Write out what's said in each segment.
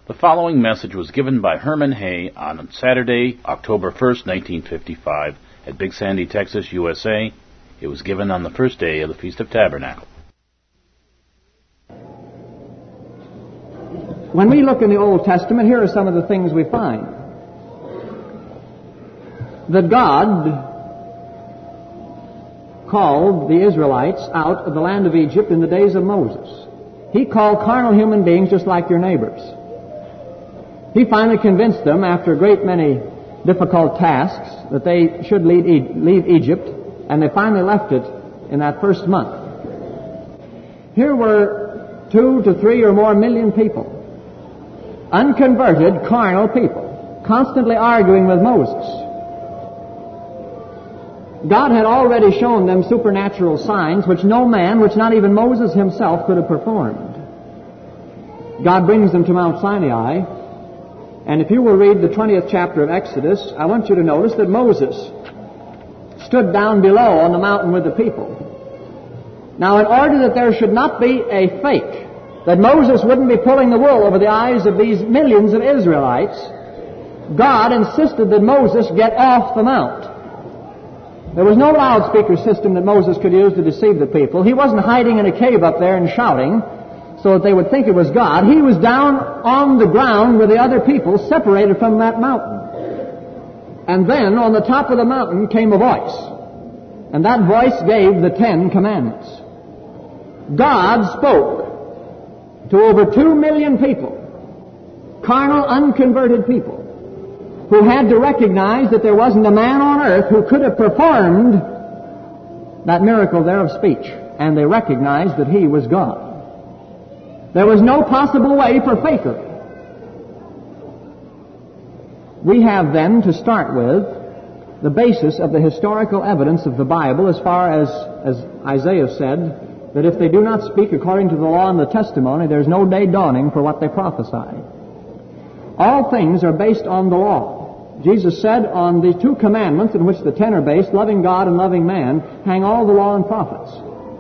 The following message was given by Herman Hay on Saturday, October 1st, 1955, at Big Sandy, Texas, USA. It was given on the first day of the Feast of Tabernacles. When we look in the Old Testament, here are some of the things we find. That God called the Israelites out of the land of Egypt in the days of Moses. He called carnal human beings just like your neighbors. He finally convinced them, after a great many difficult tasks, that they should leave Egypt, and they finally left it in that first month. Here were 2 to 3 or more million people, unconverted, carnal people, constantly arguing with Moses. God had already shown them supernatural signs which no man, which not even Moses himself, could have performed. God brings them to Mount Sinai, and if you will read the 20th chapter of Exodus, I want you to notice that Moses stood down below on the mountain with the people. Now, in order that there should not be a fake, that Moses wouldn't be pulling the wool over the eyes of these millions of Israelites, God insisted that Moses get off the mount. There was no loudspeaker system that Moses could use to deceive the people. He wasn't hiding in a cave up there and shouting so that they would think it was God. He was down on the ground with the other people, separated from that mountain. And then on the top of the mountain came a voice. And that voice gave the 10 Commandments. God spoke to over 2 million people, carnal, unconverted people, who had to recognize that there wasn't a man on earth who could have performed that miracle there of speech. And they recognized that He was God. There was no possible way for fakery. We have then to start with the basis of the historical evidence of the Bible, as far as Isaiah said, that if they do not speak according to the law and the testimony, there's no day dawning for what they prophesy. All things are based on the law. Jesus said on the 2 commandments in which the 10 are based, loving God and loving man, hang all the law and prophets.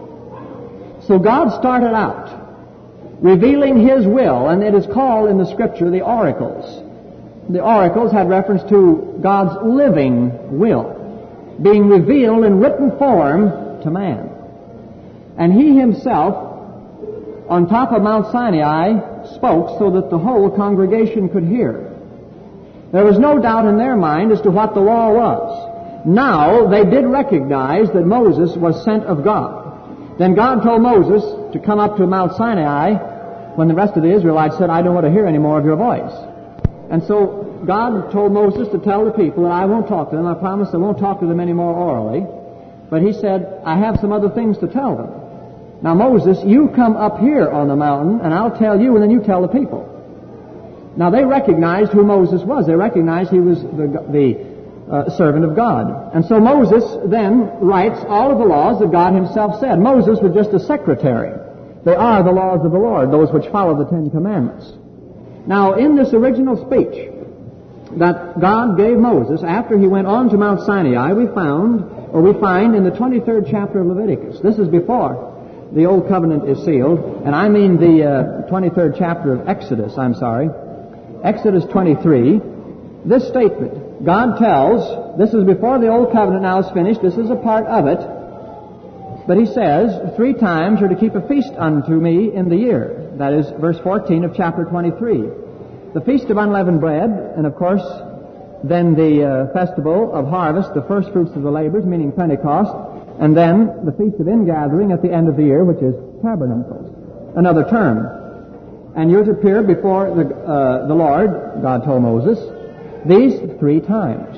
So God started out revealing His will, and it is called in the Scripture the oracles. The oracles had reference to God's living will being revealed in written form to man. And He Himself, on top of Mount Sinai, spoke so that the whole congregation could hear. There was no doubt in their mind as to what the law was. Now they did recognize that Moses was sent of God. Then God told Moses to come up to Mount Sinai when the rest of the Israelites said, I don't want to hear any more of your voice. And so God told Moses to tell the people that I won't talk to them. I promise I won't talk to them anymore orally. But He said, I have some other things to tell them. Now Moses, you come up here on the mountain and I'll tell you and then you tell the people. Now they recognized who Moses was. They recognized he was the servant of God. And so Moses then writes all of the laws that God Himself said. Moses was just a secretary. They are the laws of the Lord, those which follow the 10 Commandments. Now, in this original speech that God gave Moses after he went on to Mount Sinai, we find in the 23rd chapter of Leviticus. This is before the Old Covenant is sealed, and I mean the 23rd chapter of Exodus, Exodus 23, this statement. God tells, this is before the Old Covenant now is finished, this is a part of it, but He says, 3 times you're to keep a feast unto me in the year. That is verse 14 of chapter 23. The Feast of Unleavened Bread, and of course, then the Festival of Harvest, the first fruits of the labors, meaning Pentecost, and then the Feast of Ingathering at the end of the year, which is Tabernacles, another term. And you're to appear before the Lord, God told Moses, these 3 times.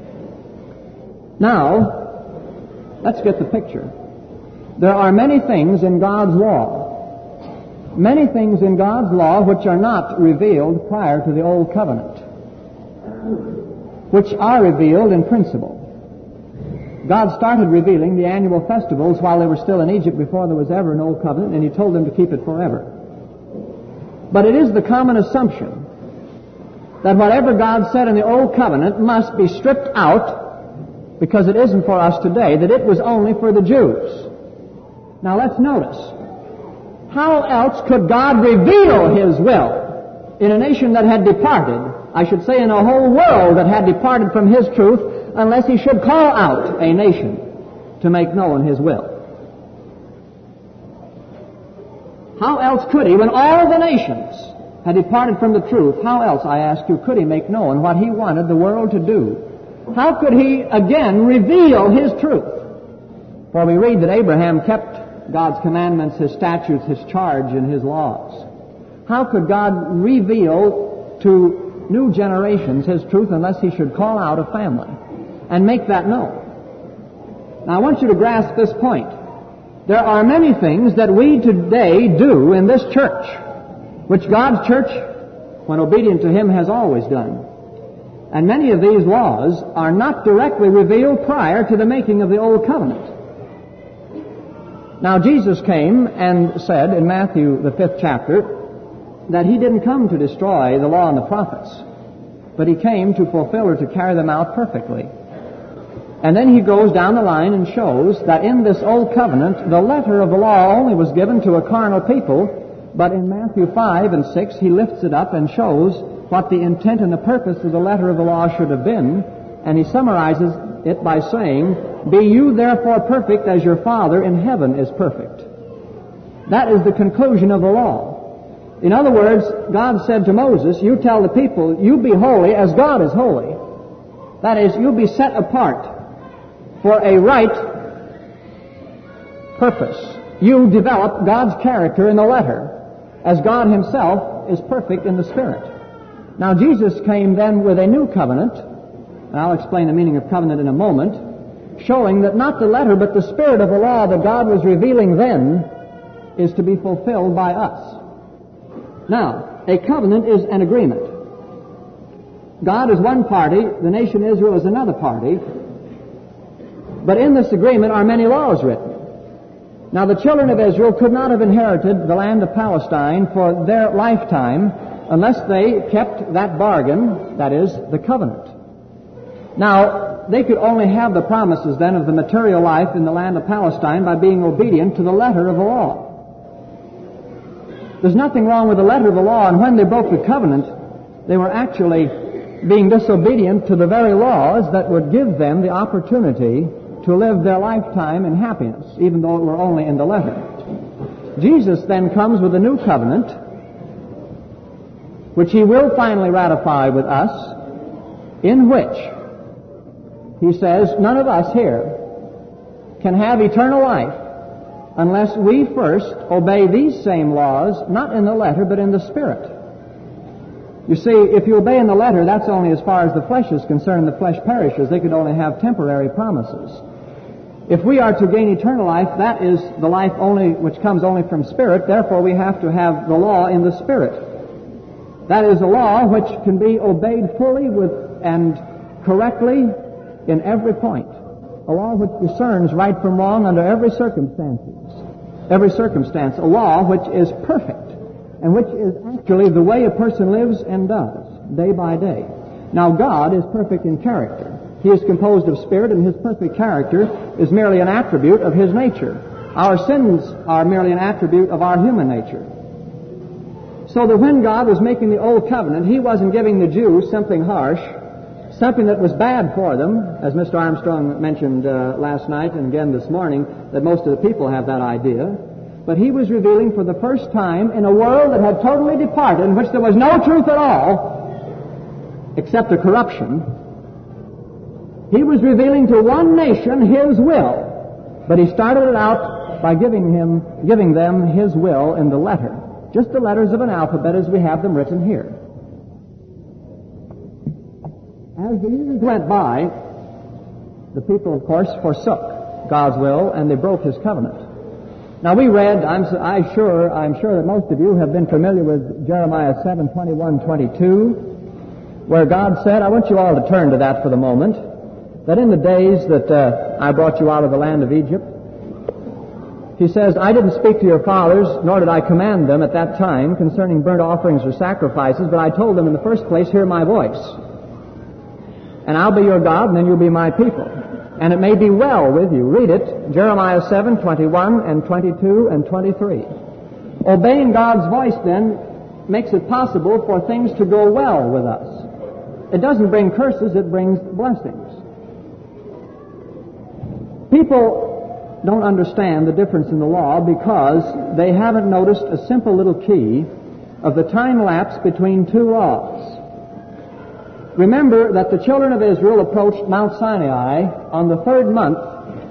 Now, let's get the picture. There are many things in God's law. Many things in God's law which are not revealed prior to the Old Covenant, which are revealed in principle. God started revealing the annual festivals while they were still in Egypt before there was ever an Old Covenant, and He told them to keep it forever. But it is the common assumption that whatever God said in the Old Covenant must be stripped out because it isn't for us today, that it was only for the Jews. Now let's notice, how else could God reveal His will in a nation that had departed, I should say in a whole world that had departed from His truth, unless He should call out a nation to make known His will. How else could He, when all the nations had departed from the truth, how else, I ask you, could He make known what He wanted the world to do? How could He again reveal His truth? For we read that Abraham kept God's commandments, His statutes, His charge, and His laws. How could God reveal to new generations His truth unless He should call out a family and make that known? Now I want you to grasp this point. There are many things that we today do in this church, which God's church, when obedient to Him, has always done. And many of these laws are not directly revealed prior to the making of the Old Covenant. Now Jesus came and said in Matthew, the 5th chapter, that He didn't come to destroy the law and the prophets, but He came to fulfill or to carry them out perfectly. And then He goes down the line and shows that in this Old Covenant, the letter of the law only was given to a carnal people, but in Matthew 5 and 6, He lifts it up and shows what the intent and the purpose of the letter of the law should have been, and He summarizes it by saying, "Be you therefore perfect as your Father in heaven is perfect." That is the conclusion of the law. In other words, God said to Moses, you tell the people, you be holy as God is holy. That is, you be set apart for a right purpose. You develop God's character in the letter, as God Himself is perfect in the Spirit. Now Jesus came then with a new covenant, and I'll explain the meaning of covenant in a moment, showing that not the letter but the spirit of the law that God was revealing then is to be fulfilled by us. Now, a covenant is an agreement. God is one party, the nation Israel is another party, but in this agreement are many laws written. Now, the children of Israel could not have inherited the land of Palestine for their lifetime unless they kept that bargain, that is, the covenant. Now, they could only have the promises then of the material life in the land of Palestine by being obedient to the letter of the law. There's nothing wrong with the letter of the law, and when they broke the covenant, they were actually being disobedient to the very laws that would give them the opportunity to live their lifetime in happiness, even though it were only in the letter. Jesus then comes with a new covenant, which He will finally ratify with us, in which He says none of us here can have eternal life unless we first obey these same laws, not in the letter, but in the Spirit. You see, if you obey in the letter, that's only as far as the flesh is concerned. The flesh perishes. They could only have temporary promises. If we are to gain eternal life, that is the life only which comes only from Spirit. Therefore, we have to have the law in the Spirit. That is a law which can be obeyed fully and correctly in every point. A law which discerns right from wrong under every circumstance. A law which is perfect and which is actually the way a person lives and does day by day. Now, God is perfect in character. He is composed of Spirit, and His perfect character is merely an attribute of His nature. Our sins are merely an attribute of our human nature. So that when God was making the Old Covenant, He wasn't giving the Jews something harsh, something that was bad for them, as Mr. Armstrong mentioned last night and again this morning, that most of the people have that idea. But He was revealing for the first time in a world that had totally departed, in which there was no truth at all, except a corruption. He was revealing to one nation His will, but He started it out by giving them His will in the letter, just the letters of an alphabet as we have them written here. As the years went by, the people, of course, forsook God's will, and they broke His covenant. Now, we read, I'm sure that most of you have been familiar with Jeremiah 7:21-22, where God said, I want you all to turn to that for the moment, that in the days that I brought you out of the land of Egypt, He says, I didn't speak to your fathers, nor did I command them at that time concerning burnt offerings or sacrifices, but I told them in the first place, hear my voice. And I'll be your God, and then you'll be my people. And it may be well with you. Read it, Jeremiah 7:21 and 22 and 23. Obeying God's voice, then, makes it possible for things to go well with us. It doesn't bring curses, it brings blessings. People don't understand the difference in the law because they haven't noticed a simple little key of the time lapse between two laws. Remember that the children of Israel approached Mount Sinai on the third month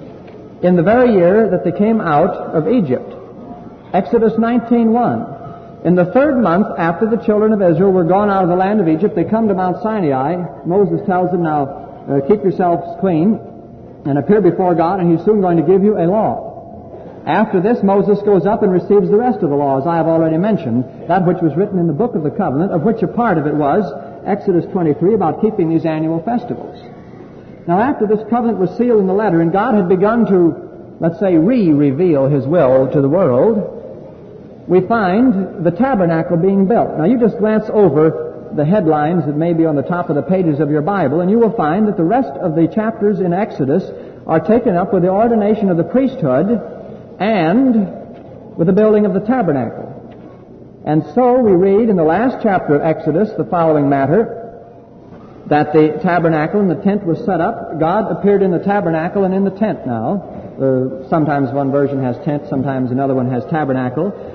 in the very year that they came out of Egypt. Exodus 19:1. In the third month after the children of Israel were gone out of the land of Egypt, they come to Mount Sinai. Moses tells them, now keep yourselves clean and appear before God, and He's soon going to give you a law. After this, Moses goes up and receives the rest of the law, as I have already mentioned, that which was written in the book of the covenant, of which a part of it was Exodus 23, about keeping these annual festivals. Now, after this covenant was sealed in the letter, and God had begun to, let's say, re-reveal His will to the world, we find the tabernacle being built. Now, you just glance over the headlines that may be on the top of the pages of your Bible, and you will find that the rest of the chapters in Exodus are taken up with the ordination of the priesthood and with the building of the tabernacle. And so we read in the last chapter of Exodus the following matter, that the tabernacle and the tent was set up. God appeared in the tabernacle and in the tent now. Sometimes one version has tent, sometimes another one has tabernacle.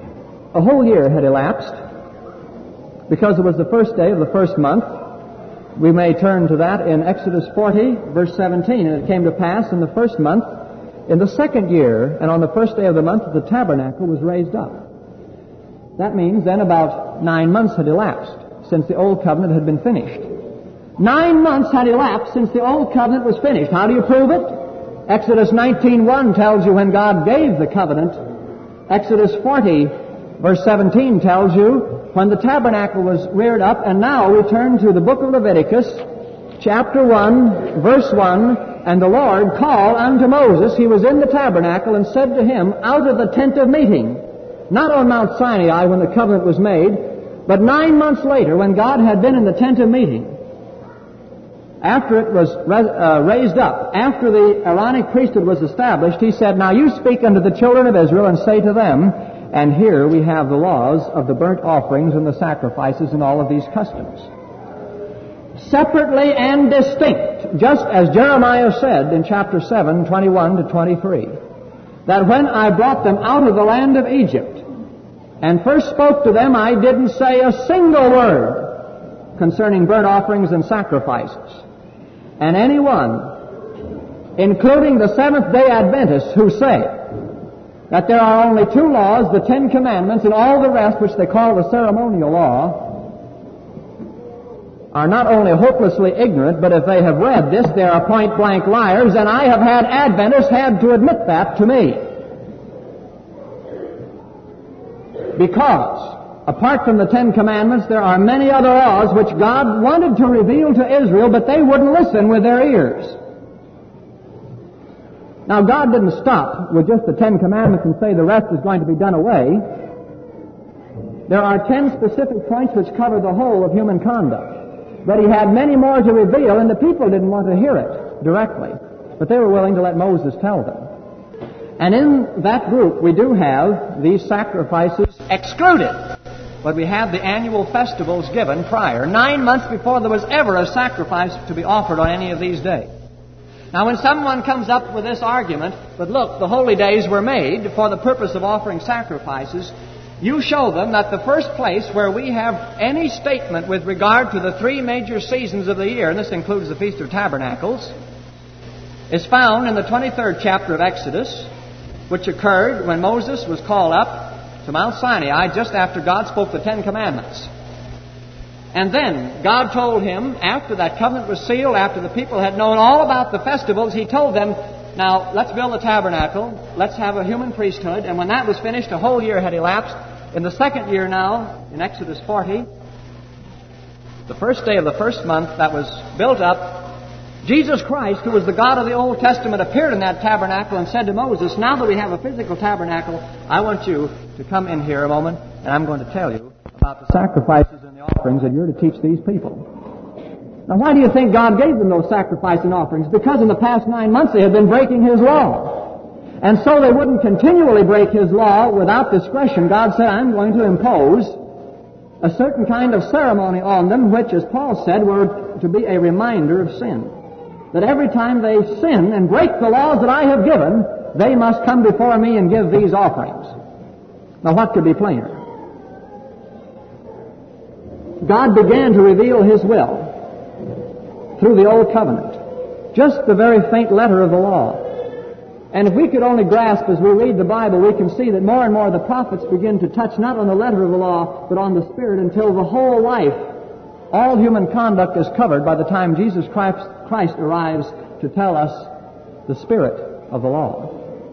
A whole year had elapsed because it was the first day of the first month. We may turn to that in Exodus 40, verse 17. And it came to pass in the first month, in the second year, and on the first day of the month, the tabernacle was raised up. That means then about 9 months had elapsed since the Old Covenant had been finished. 9 months had elapsed since the Old Covenant was finished. How do you prove it? Exodus 19:1 tells you when God gave the covenant. Exodus 40, verse 17 tells you when the tabernacle was reared up. And now we turn to the book of Leviticus, chapter 1, verse 1. And the Lord called unto Moses, he was in the tabernacle, and said to him, out of the tent of meeting, not on Mount Sinai when the covenant was made, but 9 months later when God had been in the tent of meeting, after it was raised up, after the Aaronic priesthood was established, he said, now you speak unto the children of Israel and say to them, and here we have the laws of the burnt offerings and the sacrifices and all of these customs. Separately and distinct, just as Jeremiah said in chapter 7, 21 to 23, that when I brought them out of the land of Egypt and first spoke to them, I didn't say a single word concerning burnt offerings and sacrifices. And anyone, including the Seventh-day Adventists, who say that there are only two laws, the Ten Commandments, and all the rest, which they call the ceremonial law, are not only hopelessly ignorant, but if they have read this, they are point-blank liars, and I have had Adventists had to admit that to me. Because, apart from the Ten Commandments, there are many other laws which God wanted to reveal to Israel, but they wouldn't listen with their ears. Now, God didn't stop with just the Ten Commandments and say the rest is going to be done away. There are 10 specific points which cover the whole of human conduct. But He had many more to reveal, and the people didn't want to hear it directly. But they were willing to let Moses tell them. And in that group, we do have these sacrifices excluded. But we have the annual festivals given prior, 9 months before there was ever a sacrifice to be offered on any of these days. Now, when someone comes up with this argument, but look, the holy days were made for the purpose of offering sacrifices, you show them that the first place where we have any statement with regard to the 3 major seasons of the year, and this includes the Feast of Tabernacles, is found in the 23rd chapter of Exodus, which occurred when Moses was called up to Mount Sinai just after God spoke the Ten Commandments. And then God told him, after that covenant was sealed, after the people had known all about the festivals, He told them, now let's build the tabernacle, let's have a human priesthood. And when that was finished, a whole year had elapsed. In the second year now, in Exodus 40, the first day of the first month that was built up, Jesus Christ, who was the God of the Old Testament, appeared in that tabernacle and said to Moses, now that we have a physical tabernacle, I want you to come in here a moment, and I'm going to tell you about the sacrifices and the offerings that you're to teach these people. Now, why do you think God gave them those sacrifices and offerings? Because in the past 9 months they had been breaking His law. And so they wouldn't continually break His law without discretion. God said, I'm going to impose a certain kind of ceremony on them, which, as Paul said, were to be a reminder of sin. That every time they sin and break the laws that I have given, they must come before me and give these offerings. Now, what could be plainer? God began to reveal His will through the Old Covenant, just the very faint letter of the law. And if we could only grasp as we read the Bible, we can see that more and more the prophets begin to touch not on the letter of the law, but on the Spirit, until the whole life, all human conduct is covered by the time Jesus Christ arrives to tell us the Spirit of the law.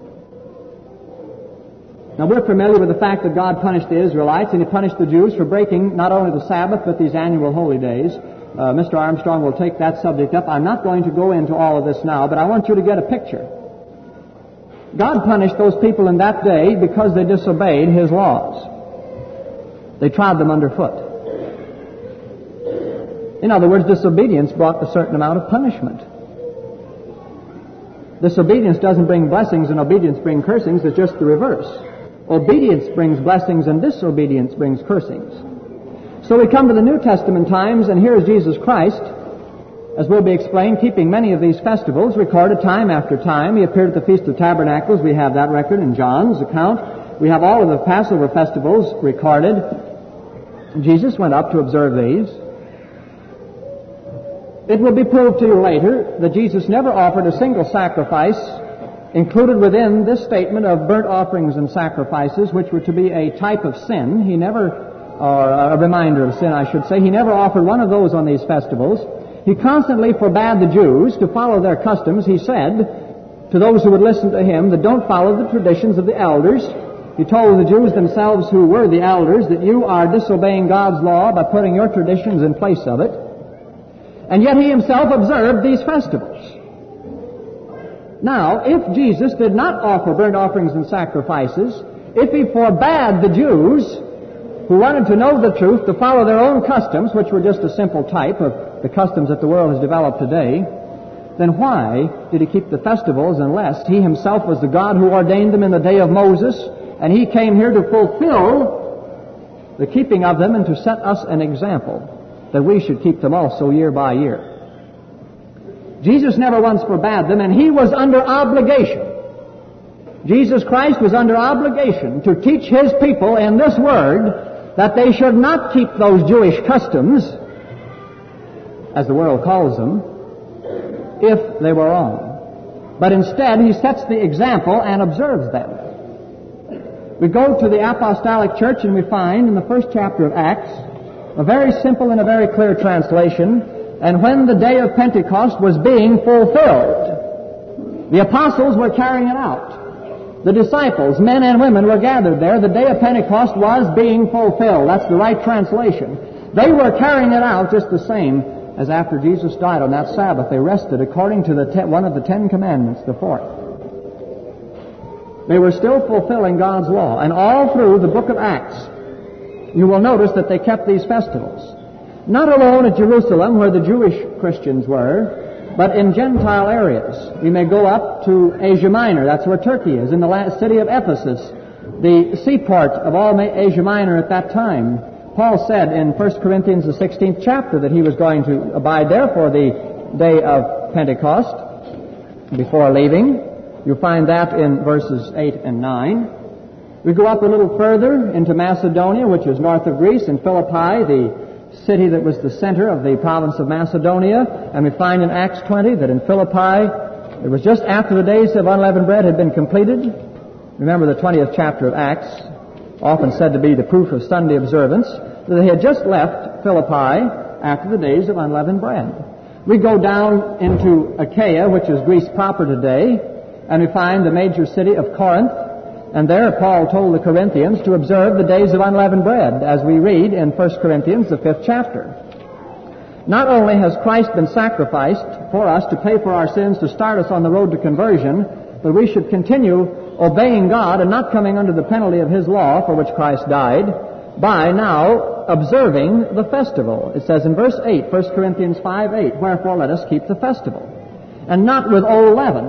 Now, we're familiar with the fact that God punished the Israelites, and He punished the Jews for breaking not only the Sabbath, but these annual holy days. Mr. Armstrong will take that subject up. I'm not going to go into all of this now, but I want you to get a picture. God punished those people in that day because they disobeyed His laws. They trod them underfoot. In other words, disobedience brought a certain amount of punishment. Disobedience doesn't bring blessings and obedience brings cursings. It's just the reverse. Obedience brings blessings and disobedience brings cursings. So we come to the New Testament times, and here is Jesus Christ, as will be explained, keeping many of these festivals, recorded time after time. He appeared at the Feast of Tabernacles. We have that record in John's account. We have all of the Passover festivals recorded. Jesus went up to observe these. It will be proved to you later that Jesus never offered a single sacrifice included within this statement of burnt offerings and sacrifices, which were to be a type of sin. He never, or a reminder of sin, I should say, He never offered one of those on these festivals. He constantly forbade the Jews to follow their customs. He said to those who would listen to Him that don't follow the traditions of the elders. He told the Jews themselves, who were the elders, that you are disobeying God's law by putting your traditions in place of it. And yet He Himself observed these festivals. Now, if Jesus did not offer burnt offerings and sacrifices, if He forbade the Jews who wanted to know the truth to follow their own customs, which were just a simple type of the customs that the world has developed today, then why did He keep the festivals unless He Himself was the God who ordained them in the day of Moses, and He came here to fulfill the keeping of them and to set us an example that we should keep them also year by year? Jesus never once forbade them, and He was under obligation. Jesus Christ was under obligation to teach His people in this Word that they should not keep those Jewish customs, as the world calls them, if they were wrong. But instead, He sets the example and observes them. We go to the Apostolic Church and we find in the first chapter of Acts a very simple and a very clear translation. And when the day of Pentecost was being fulfilled, the apostles were carrying it out. The disciples, men and women, were gathered there. The day of Pentecost was being fulfilled. That's the right translation. They were carrying it out just the same as after Jesus died on that Sabbath. They rested according to one of the Ten Commandments, the fourth. They were still fulfilling God's law. And all through the book of Acts, you will notice that they kept these festivals. Not alone at Jerusalem, where the Jewish Christians were, but in Gentile areas. We may go up to Asia Minor. That's where Turkey is, in the city of Ephesus, the seaport of all Asia Minor at that time. Paul said in 1 Corinthians, the 16th chapter, that he was going to abide there for the day of Pentecost before leaving. You'll find that in verses 8 and 9. We go up a little further into Macedonia, which is north of Greece, in Philippi, the city that was the center of the province of Macedonia. And we find in Acts 20 that in Philippi, it was just after the days of unleavened bread had been completed. Remember the 20th chapter of Acts, often said to be the proof of Sunday observance, that they had just left Philippi after the days of unleavened bread. We go down into Achaia, which is Greece proper today, and we find the major city of Corinth. And there Paul told the Corinthians to observe the days of unleavened bread, as we read in 1 Corinthians, the 5th chapter. Not only has Christ been sacrificed for us to pay for our sins, to start us on the road to conversion, but we should continue obeying God and not coming under the penalty of His law for which Christ died, by now observing the festival. It says in verse 8, 1 Corinthians 5:8, "Wherefore let us keep the festival, and not with old leaven,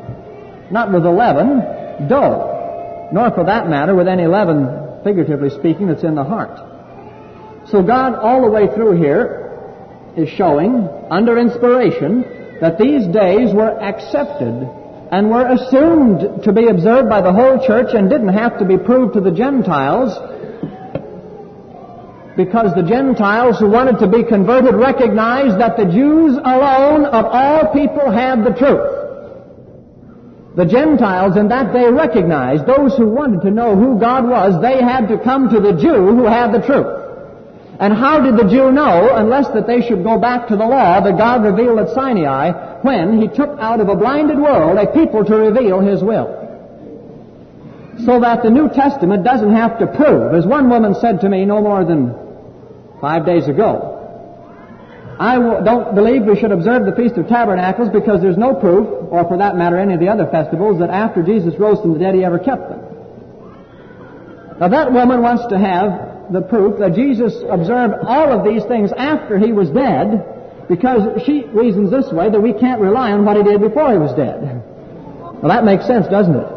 not with the leaven, dough, nor for that matter with any leaven, figuratively speaking, that's in the heart. So God, all the way through here, is showing, under inspiration, that these days were accepted and were assumed to be observed by the whole church and didn't have to be proved to the Gentiles, because the Gentiles who wanted to be converted recognized that the Jews alone of all people had the truth. The Gentiles in that day recognized, those who wanted to know who God was, they had to come to the Jew who had the truth. And how did the Jew know, unless that they should go back to the law that God revealed at Sinai, when He took out of a blinded world a people to reveal His will? So that the New Testament doesn't have to prove. As one woman said to me no more than 5 days ago, I don't believe we should observe the Feast of Tabernacles because there's no proof, or for that matter any of the other festivals, that after Jesus rose from the dead He ever kept them. Now that woman wants to have the proof that Jesus observed all of these things after He was dead, because she reasons this way, that we can't rely on what He did before He was dead. Well, that makes sense, doesn't it?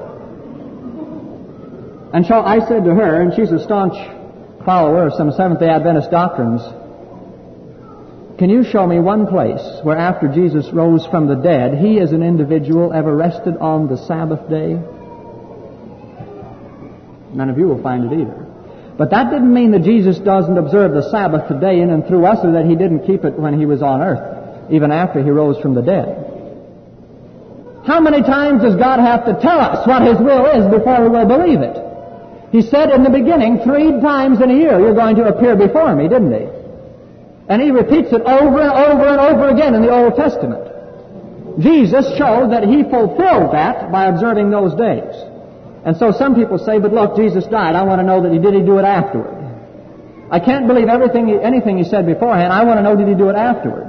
And so I said to her, and she's a staunch follower of some Seventh-day Adventist doctrines, can you show me one place where after Jesus rose from the dead, He as an individual ever rested on the Sabbath day? None of you will find it either. But that didn't mean that Jesus doesn't observe the Sabbath today in and through us, or that He didn't keep it when He was on earth, even after He rose from the dead. How many times does God have to tell us what His will is before we will believe it? He said in the beginning, 3 times in a year, you're going to appear before me, didn't He? And He repeats it over and over and over again in the Old Testament. Jesus showed that He fulfilled that by observing those days. And so some people say, but look, Jesus died. I want to know that He do it afterward. I can't believe anything He said beforehand. I want to know, did He do it afterward?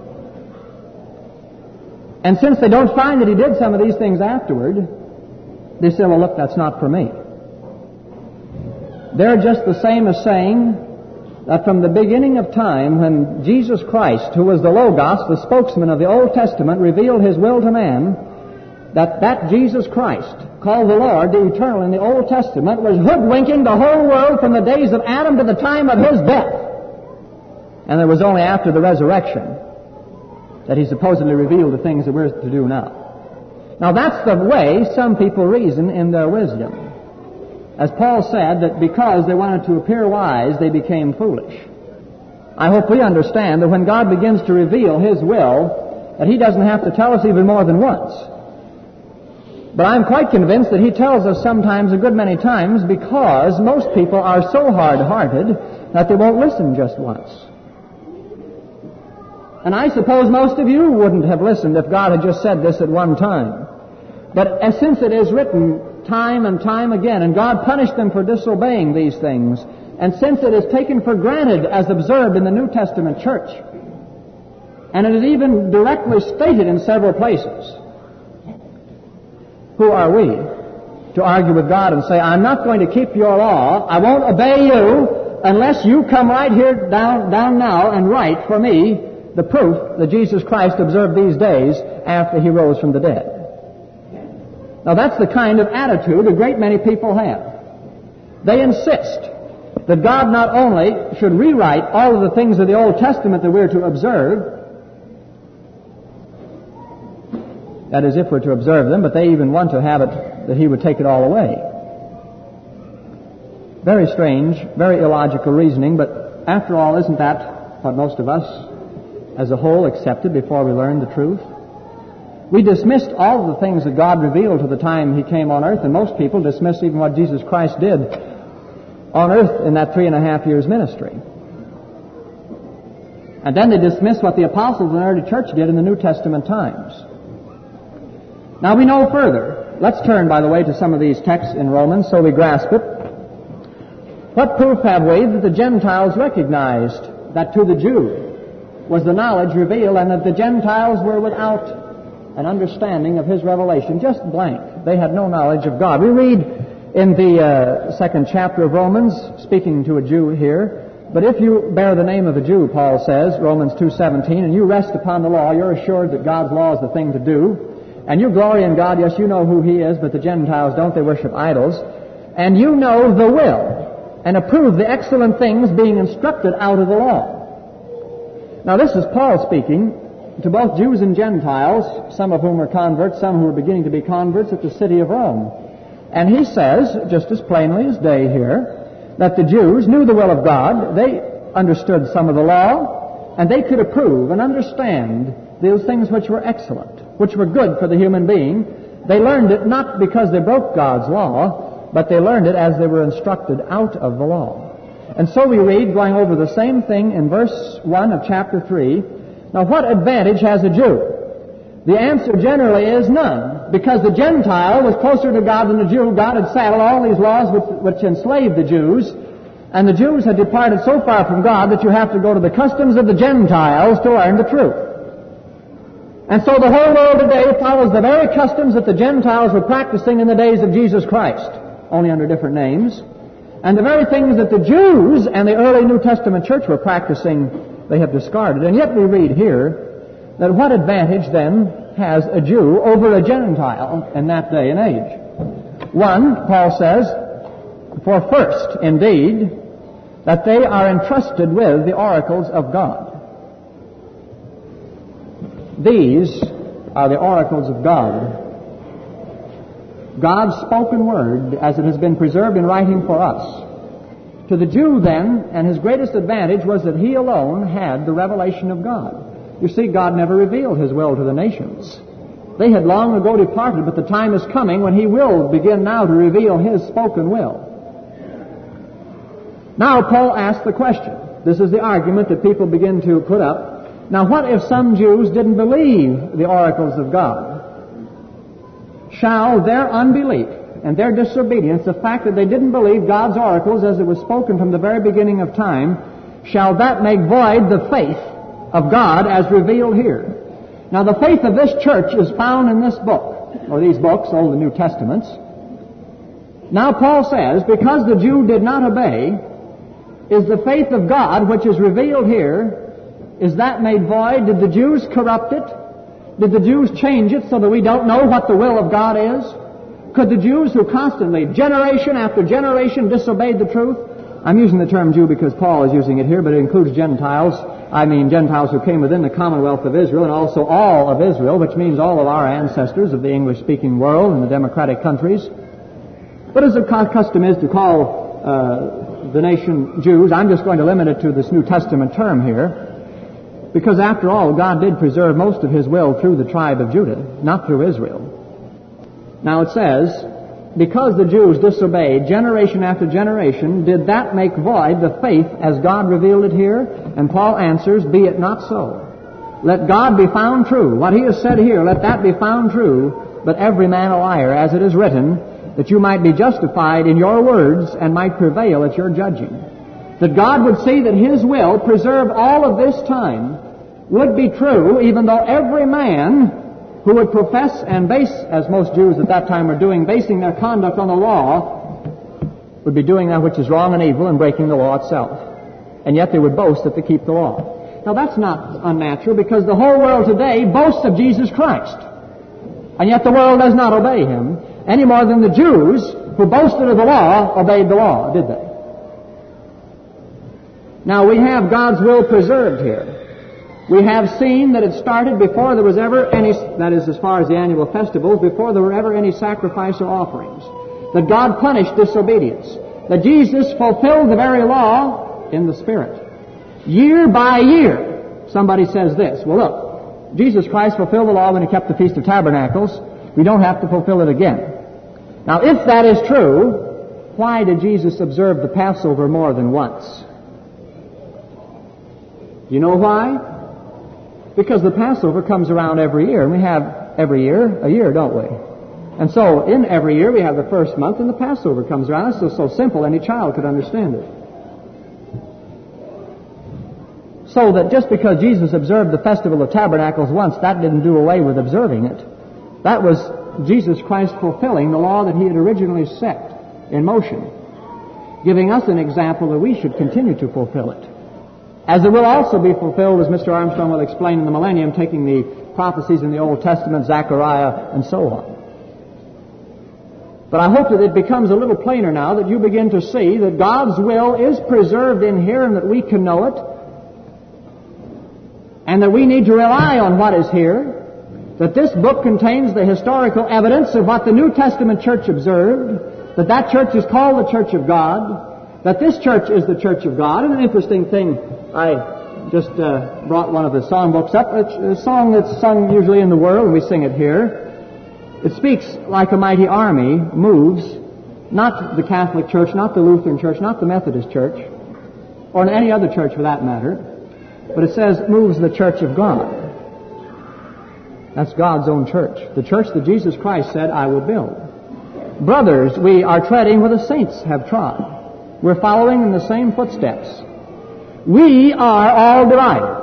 And since they don't find that He did some of these things afterward, they say, well, look, that's not for me. They're just the same as saying that from the beginning of time, when Jesus Christ, who was the Logos, the spokesman of the Old Testament, revealed His will to man, that Jesus Christ, called the Lord, the Eternal in the Old Testament, was hoodwinking the whole world from the days of Adam to the time of His death. And it was only after the resurrection that He supposedly revealed the things that we're to do now. Now that's the way some people reason in their wisdom. As Paul said, that because they wanted to appear wise, they became foolish. I hope we understand that when God begins to reveal His will, that He doesn't have to tell us even more than once. But I'm quite convinced that He tells us sometimes, a good many times, because most people are so hard-hearted that they won't listen just once. And I suppose most of you wouldn't have listened if God had just said this at one time. But since it is written time and time again, and God punished them for disobeying these things, and since it is taken for granted as observed in the New Testament church, and it is even directly stated in several places, who are we to argue with God and say, I'm not going to keep your law, I won't obey you unless you come right here down now and write for me the proof that Jesus Christ observed these days after He rose from the dead. Now that's the kind of attitude a great many people have. They insist that God not only should rewrite all of the things of the Old Testament that we're to observe, that is, if we're to observe them, but they even want to have it that He would take it all away. Very strange, very illogical reasoning, but after all, isn't that what most of us as a whole accepted before we learned the truth? We dismissed all of the things that God revealed to the time He came on earth, and most people dismissed even what Jesus Christ did on earth in that 3.5 years ministry. And then they dismissed what the apostles in the early church did in the New Testament times. Now we know further. Let's turn, by the way, to some of these texts in Romans so we grasp it. What proof have we that the Gentiles recognized that to the Jew was the knowledge revealed, and that the Gentiles were without an understanding of His revelation, just blank. They had no knowledge of God. We read in the 2nd chapter of Romans, speaking to a Jew here, but if you bear the name of a Jew, Paul says, Romans 2:17, and you rest upon the law, you're assured that God's law is the thing to do, and you glory in God, yes, you know who He is, but the Gentiles don't, they worship idols, and you know the will and approve the excellent things being instructed out of the law. Now this is Paul speaking to both Jews and Gentiles, some of whom were converts, some who were beginning to be converts at the city of Rome. And he says, just as plainly as day here, that the Jews knew the will of God, they understood some of the law, and they could approve and understand those things which were excellent, which were good for the human being. They learned it not because they broke God's law, but they learned it as they were instructed out of the law. And so we read, going over the same thing in verse 1 of chapter 3, now what advantage has a Jew? The answer generally is none, because the Gentile was closer to God than the Jew. God had saddled all these laws which enslaved the Jews, and the Jews had departed so far from God that you have to go to the customs of the Gentiles to learn the truth. And so the whole world today follows the very customs that the Gentiles were practicing in the days of Jesus Christ, only under different names. And the very things that the Jews and the early New Testament church were practicing, they have discarded. And yet we read here that what advantage then has a Jew over a Gentile in that day and age? One, Paul says, for first, indeed, that they are entrusted with the oracles of God. These are the oracles of God. God's spoken word as it has been preserved in writing for us. To the Jew then, and his greatest advantage was that he alone had the revelation of God. You see, God never revealed His will to the nations. They had long ago departed, but the time is coming when He will begin now to reveal His spoken will. Now Paul asks the question. This is the argument that people begin to put up. Now what if some Jews didn't believe the oracles of God? Shall their unbelief and their disobedience, the fact that they didn't believe God's oracles as it was spoken from the very beginning of time, shall that make void the faith of God as revealed here? Now the faith of this church is found in this book, or these books, Old and New Testaments. Now Paul says, because the Jew did not obey, is the faith of God which is revealed here, is that made void? Did the Jews corrupt it? Did the Jews change it so that we don't know what the will of God is? Could the Jews who constantly, generation after generation, disobeyed the truth? I'm using the term Jew because Paul is using it here, but it includes Gentiles. I mean Gentiles who came within the commonwealth of Israel, and also all of Israel, which means all of our ancestors of the English-speaking world and the democratic countries. But as the custom is to call the nation Jews, I'm just going to limit it to this New Testament term here, because after all, God did preserve most of His will through the tribe of Judah, not through Israel. Now it says, because the Jews disobeyed generation after generation, did that make void the faith as God revealed it here? And Paul answers, be it not so. Let God be found true. What He has said here, let that be found true, but every man a liar, as it is written, that you might be justified in your words and might prevail at your judging. That God would see that His will, preserved all of this time, would be true, even though every man who would profess and base, as most Jews at that time were doing, basing their conduct on the law, would be doing that which is wrong and evil and breaking the law itself. And yet they would boast that they keep the law. Now that's not unnatural, because the whole world today boasts of Jesus Christ. And yet the world does not obey Him, any more than the Jews who boasted of the law obeyed the law, did they? Now we have God's will preserved here. We have seen that it started before there was ever any, that is as far as the annual festivals, before there were ever any sacrifice or offerings. That God punished disobedience. That Jesus fulfilled the very law in the Spirit. Year by year, somebody says this, well look, Jesus Christ fulfilled the law when He kept the Feast of Tabernacles. We don't have to fulfill it again. Now if that is true, why did Jesus observe the Passover more than once? Do you know why? Because the Passover comes around every year, and we have every year a year, don't we? And so, in every year, we have the first month, and the Passover comes around. It's so simple, any child could understand it. So that just because Jesus observed the Festival of Tabernacles once, that didn't do away with observing it. That was Jesus Christ fulfilling the law that He had originally set in motion, giving us an example that we should continue to fulfill it. As it will also be fulfilled, as Mr. Armstrong will explain in the millennium, taking the prophecies in the Old Testament, Zechariah, and so on. But I hope that it becomes a little plainer now, that you begin to see that God's will is preserved in here and that we can know it, and that we need to rely on what is here, that this book contains the historical evidence of what the New Testament church observed, that that church is called the Church of God, that this church is the Church of God. And an interesting thing, I just brought one of the songbooks up. It's a song that's sung usually in the world, and we sing it here. It speaks like a mighty army moves, not the Catholic Church, not the Lutheran Church, not the Methodist Church, or any other church for that matter, but it says, moves the Church of God. That's God's own church. The church that Jesus Christ said, I will build. Brothers, we are treading where the saints have trod. We're following in the same footsteps. We are all divided.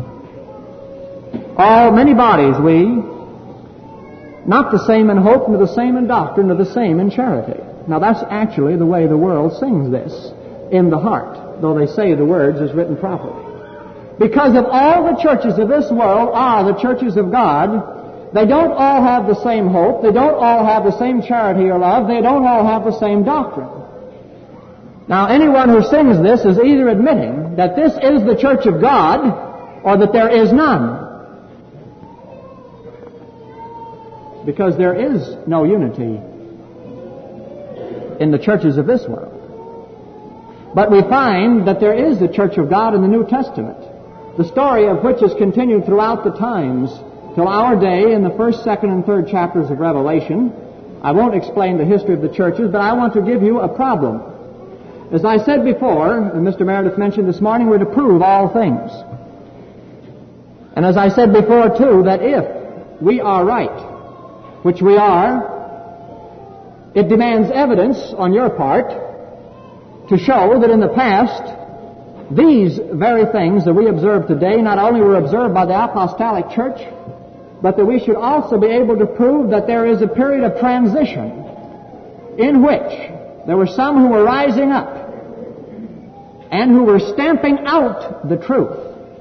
All many bodies we, not the same in hope, nor the same in doctrine, nor the same in charity. Now that's actually the way the world sings this, in the heart, though they say the words is written properly. Because if all the churches of this world are the churches of God, they don't all have the same hope, they don't all have the same charity or love, they don't all have the same doctrine. Now anyone who sings this is either admitting that this is the church of God, or that there is none. Because there is no unity in the churches of this world. But we find that there is the Church of God in the New Testament, the story of which is continued throughout the times till our day in the first, second, and third chapters of Revelation. I won't explain the history of the churches, but I want to give you a problem. As I said before, and Mr. Meredith mentioned this morning, we're to prove all things. And as I said before, too, that if we are right, which we are, it demands evidence on your part to show that in the past, these very things that we observe today not only were observed by the Apostolic Church, but that we should also be able to prove that there is a period of transition in which there were some who were rising up and who were stamping out the truth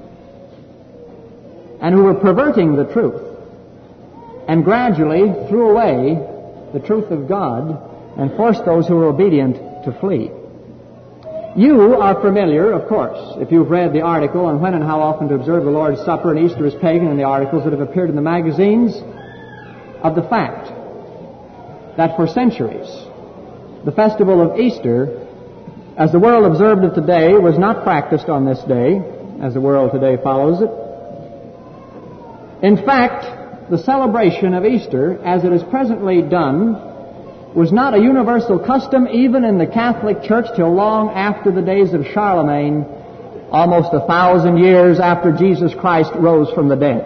and who were perverting the truth, and gradually threw away the truth of God and forced those who were obedient to flee. You are familiar, of course, if you've read the article on when and how often to observe the Lord's Supper and Easter is pagan and the articles that have appeared in the magazines, of the fact that for centuries the festival of Easter, as the world observed it today, was not practiced on this day, as the world today follows it. In fact, the celebration of Easter, as it is presently done, was not a universal custom even in the Catholic Church till long after the days of Charlemagne, almost 1,000 years after Jesus Christ rose from the dead.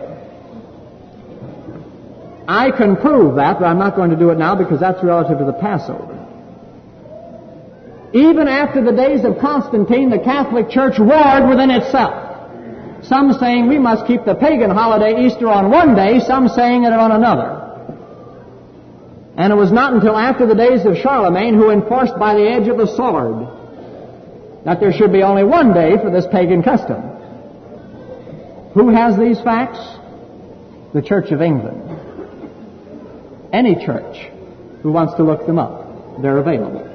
I can prove that, but I'm not going to do it now because that's relative to the Passover. Even after the days of Constantine, the Catholic Church warred within itself. Some saying we must keep the pagan holiday Easter on one day, some saying it on another. And it was not until after the days of Charlemagne, who enforced by the edge of the sword that there should be only one day for this pagan custom. Who has these facts? The Church of England. Any church who wants to look them up, they're available.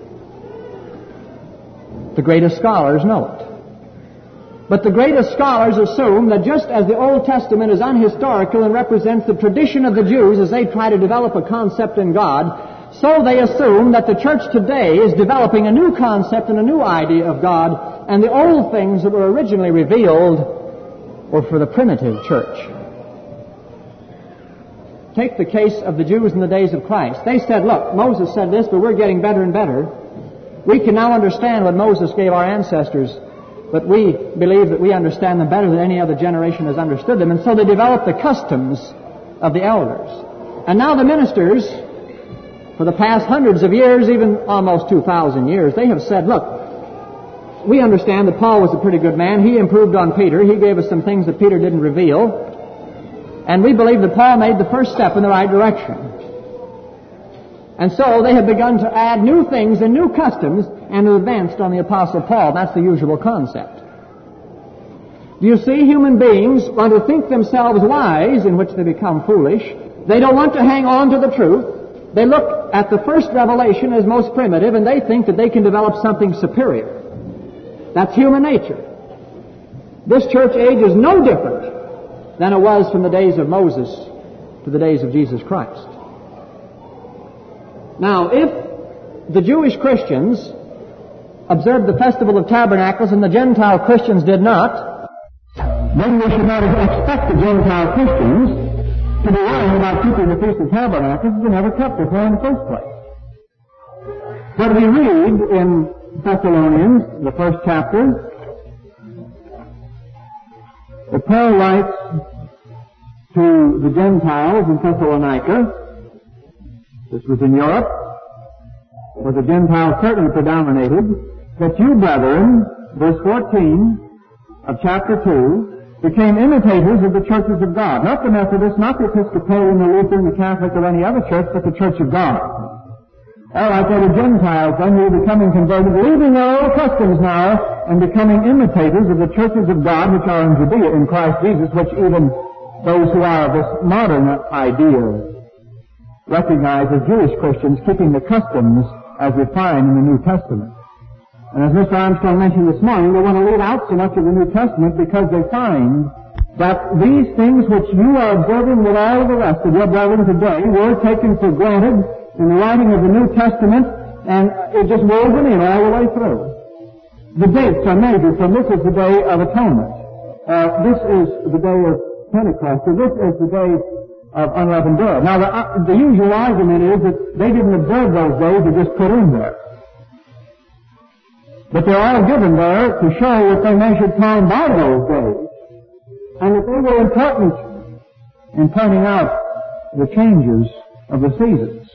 The greatest scholars know it. But the greatest scholars assume that just as the Old Testament is unhistorical and represents the tradition of the Jews as they try to develop a concept in God, so they assume that the church today is developing a new concept and a new idea of God, and the old things that were originally revealed were for the primitive church. Take the case of the Jews in the days of Christ. They said, look, Moses said this, but we're getting better and better. We can now understand what Moses gave our ancestors, but we believe that we understand them better than any other generation has understood them. And so they developed the customs of the elders. And now the ministers, for the past hundreds of years, even almost 2,000 years, they have said, look, we understand that Paul was a pretty good man. He improved on Peter. He gave us some things that Peter didn't reveal. And we believe that Paul made the first step in the right direction. And so they have begun to add new things and new customs and advanced on the Apostle Paul. That's the usual concept. Do you see, human beings want to think themselves wise, in which they become foolish. They don't want to hang on to the truth. They look look at the first revelation as most primitive, and they think that they can develop something superior. That's human nature. This church age is no different than it was from the days of Moses to the days of Jesus Christ. Now, if the Jewish Christians observed the Festival of Tabernacles and the Gentile Christians did not, then we should not expect the Gentile Christians to be lying about keeping the Feast of Tabernacles if they never kept it there in the first place. What we read in Thessalonians, the first chapter, that Paul writes to the Gentiles in Thessalonica. This was in Europe, where the Gentiles certainly predominated, that you, brethren, verse 14 of chapter 2, became imitators of the churches of God. Not the Methodist, not the Episcopalian, the Lutheran, the Catholic, or any other church, but the church of God. All right, they're the Gentiles, then you're becoming converted, leaving their old customs now, and becoming imitators of the churches of God which are in Judea in Christ Jesus, which even those who are of this modern idea recognize as Jewish Christians keeping the customs as refined in the New Testament. And as Mr. Armstrong mentioned this morning, they want to leave out so much of the New Testament because they find that these things which you are observing with all of the rest of your brethren today were taken for granted in the writing of the New Testament, and it just woven in all the way through. The dates are major, so this is the Day of Atonement. This is the Day of Pentecost, so this is the Day of Unleavened Bread. Now, the usual argument is that they didn't observe those days, they just put in there. But they're all given there to show that they measured time by those days, and that they were important in pointing out the changes of the seasons.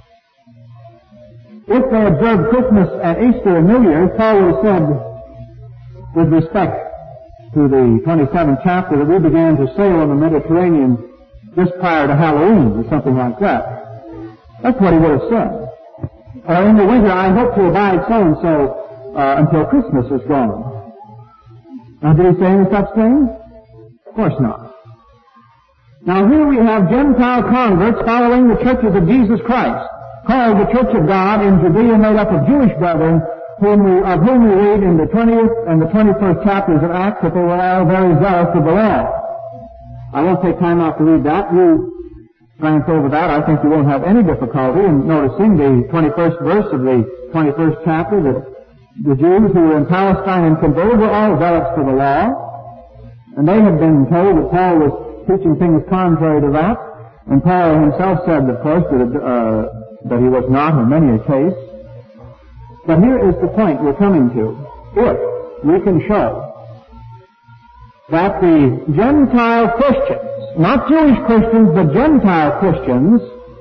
If they observed Christmas and Easter and New Year, Paul would have said, with respect to the 27th chapter, that we began to sail on the Mediterranean just prior to Halloween, or something like that. That's what he would have said. Or in the winter, I hope to abide so-and-so until Christmas is gone. Now, did he say any such thing? Of course not. Now, here we have Gentile converts following the churches of Jesus Christ, called the Church of God in Judea, made up of Jewish brethren, of whom we read in the 20th and the 21st chapters of Acts that they were all very zealous of the law. I won't take time out to read that. You glance over that. I think you won't have any difficulty in noticing the 21st verse of the 21st chapter, that the Jews who were in Palestine and converted were all zealots for the law, and they had been told that Paul was teaching things contrary to that, and Paul himself said, of course, that he was not in many a case. But here is the point we're coming to. If we can show that the Gentile Christians, not Jewish Christians, but Gentile Christians,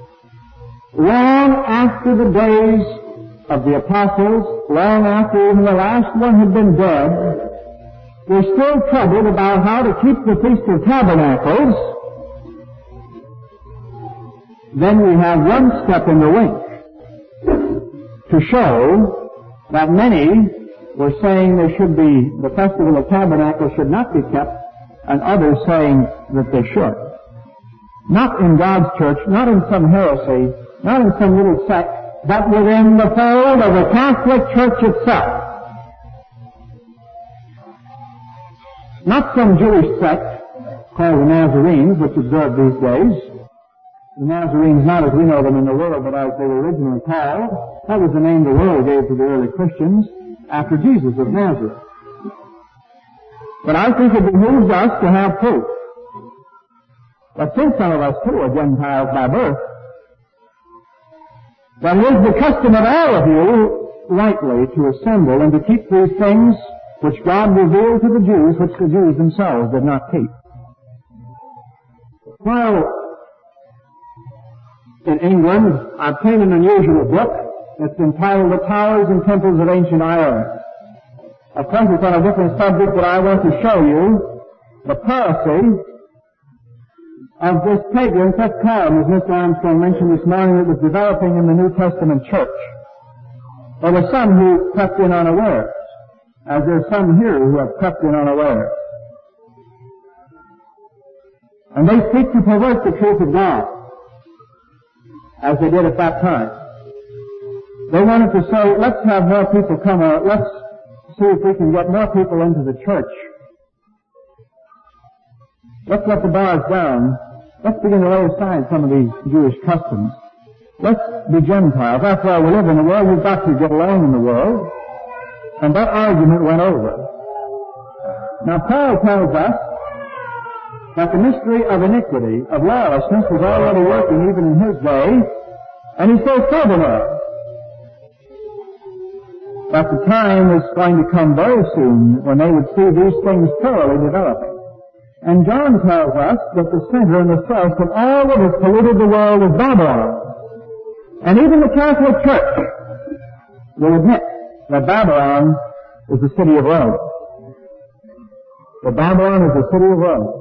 long after the days of the apostles, long after even the last one had been dead, were still troubled about how to keep the Feast of Tabernacles, then we have one step in the wink to show that many were saying the Festival of Tabernacles should not be kept, and others saying that they should. Not in God's church, not in some heresy, not in some little sect, but within the fold of the Catholic Church itself. Not some Jewish sect called the Nazarenes, which observed these days. The Nazarenes, not as we know them in the world, but as they were originally called. That was the name the world gave to the early Christians after Jesus of Nazareth. But I think it behooves us to have proof. But since some of us too are Gentiles by birth, then it is the custom of all of you rightly to assemble and to keep these things which God revealed to the Jews, which the Jews themselves did not keep. While in England, I obtained an unusual book. It's entitled The Towers and Temples of Ancient Ireland. Of course, it's on a different subject, but I want to show you the policy of this pagan sectarian, as Mr. Armstrong mentioned this morning, that was developing in the New Testament church. There were some who crept in unawares, as there are some here who have crept in unawares. And they seek to pervert the truth of God, as they did at that time. They wanted to say, let's have more people come out. Let's see if we can get more people into the church. Let's let the bars down. Let's begin to lay aside some of these Jewish customs. Let's be Gentiles. After all, we live in the world. We've got to get along in the world. And that argument went over. Now, Paul tells us that the mystery of iniquity, of lawlessness, was already working even in his day. And he says furthermore, that the time is going to come very soon when they would see these things thoroughly developing. And John tells us that the center and the source of all that has polluted the world is Babylon. And even the Catholic Church will admit that Babylon is the city of Rome. That Babylon is the city of Rome.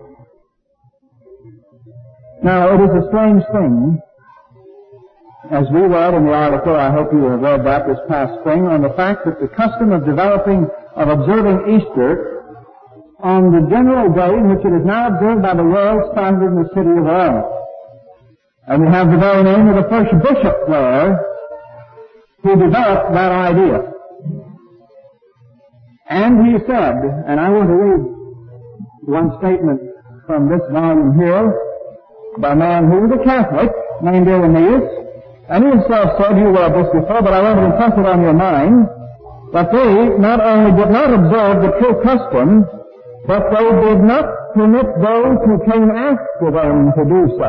Now, it is a strange thing, as we read in the article, I hope you have read that this past spring, on the fact that the custom of observing Easter on the general day in which it is now observed by the world started in the city of Rome. And we have the very name of the first bishop there who developed that idea. And he said, and I want to read one statement from this volume here by a man who was a Catholic named Irenaeus, and he himself said, you read this before, but I want to impress it on your mind, that they not only did not observe the true custom, but they did not permit those who came after them to do so.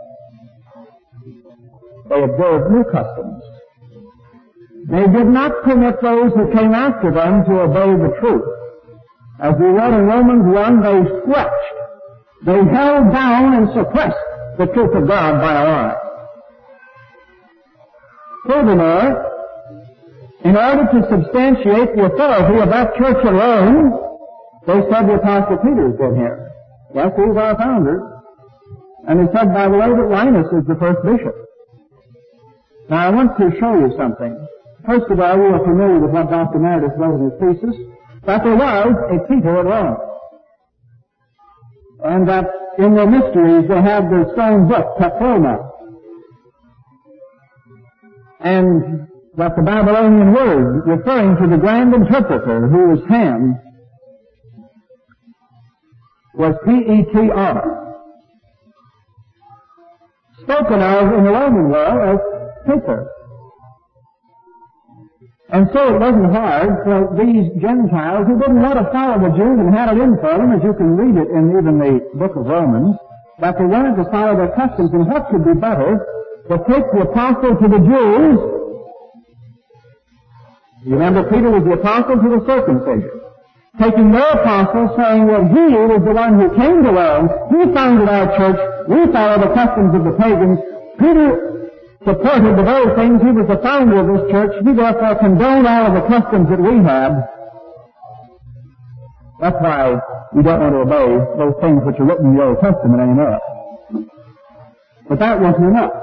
They observed new customs. They did not permit those who came after them to obey the truth. As we read in Romans 1, they squelched, they held down and suppressed the truth of God by a lie. Furthermore, in order to substantiate the authority of that church alone, they said the Apostle Peter did here. Yes, he's our founder. And he said, by the way, that Linus is the first bishop. Now, I want to show you something. First of all, you are familiar with what Dr. Meredith wrote in his thesis, that there was a Peter at Rome. And that in their mysteries they have the stone book, Petroma. And that the Babylonian word referring to the grand interpreter, who was Ham, was P-E-T-R. Spoken of in the Roman world as Peter. And so it wasn't hard for these Gentiles who didn't want to follow the Jews and had it in for them, as you can read it in even the book of Romans, that they wanted to follow their customs, and what could be better but take the apostle to the Jews. You remember Peter was the apostle to the circumcision. Taking their apostle, saying that he was the one who came to Rome, he founded our church, we follow the customs of the pagans. Peter supported the very things, he was the founder of this church, he therefore condoned all of the customs that we had. That's why we don't want to obey those things which are written in the Old Testament anymore. But that wasn't enough.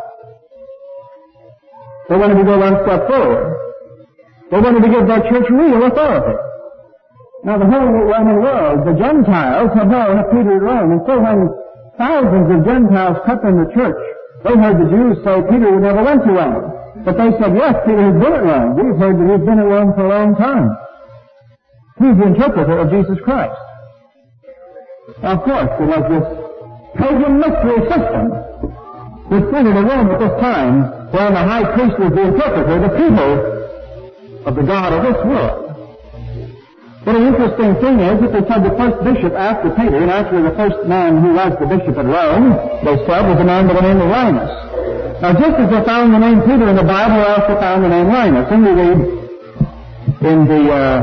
They wanted to go one step forward. They wanted to give their church real authority. Now the whole Roman world, the Gentiles, had known of Peter at Rome, and so when thousands of Gentiles cut in the church, they heard the Jews say Peter never went to Rome. But they said, yes, Peter has been at Rome. We've heard that he's been at Rome for a long time. He's the interpreter of Jesus Christ. Now, of course, there was this pagan mystery system which centered in Rome at this time, where the high priest was the interpreter, the people of the God of this world. But an interesting thing is that they said the first bishop after Peter, and actually the first man who was the bishop at Rome, they said, was a man by the name of Linus. Now, just as they found the name Peter in the Bible, they also found the name Linus. And we read in the